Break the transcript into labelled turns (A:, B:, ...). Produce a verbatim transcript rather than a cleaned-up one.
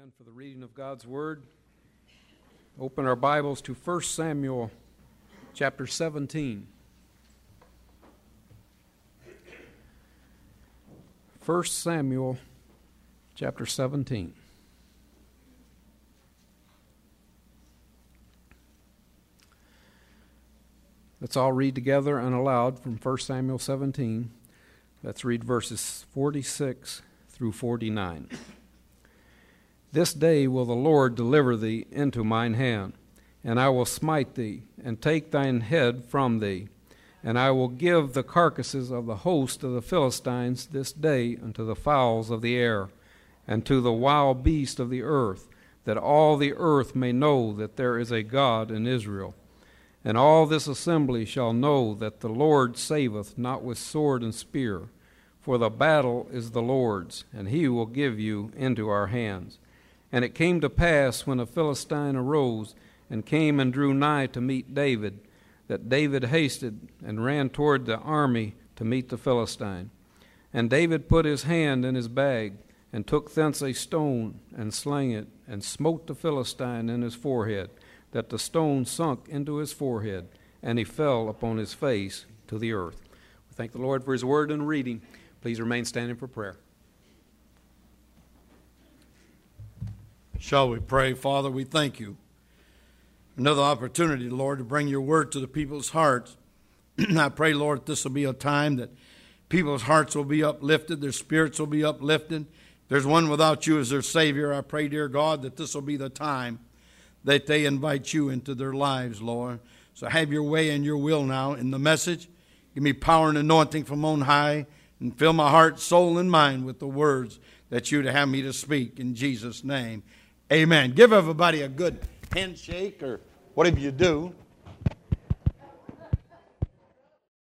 A: stand for the reading of God's Word. Open our Bibles to First Samuel chapter seventeen. First Samuel chapter seventeen. Let's all read together and aloud from First Samuel seventeen. Let's read verses forty-six through forty-nine. This day will the Lord deliver thee into mine hand, and I will smite thee, and take thine head from thee. And I will give the carcasses of the host of the Philistines this day unto the fowls of the air, and to the wild beasts of the earth, that all the earth may know that there is a God in Israel. And all this assembly shall know that the Lord saveth not with sword and spear, for the battle is the Lord's, and he will give you into our hands. And it came to pass, when a Philistine arose and came and drew nigh to meet David, that David hasted and ran toward the army to meet the Philistine. And David put his hand in his bag, and took thence a stone, and slang it, and smote the Philistine in his forehead, that the stone sunk into his forehead, and he fell upon his face to the earth. We thank the Lord for his word and reading. Please remain standing for prayer.
B: Shall we pray? Father, we thank you. Another opportunity, Lord, to bring your word to the people's hearts. I pray, Lord, this will be a time that people's hearts will be uplifted, their spirits will be uplifted. If there's one without you as their Savior, I pray, dear God, that this will be the time that they invite you into their lives, Lord. So have your way and your will now in the message. Give me power and anointing from on high, and fill my heart, soul, and mind with the words that you'd have me to speak. In Jesus' name, amen. Give everybody a good handshake or whatever you do.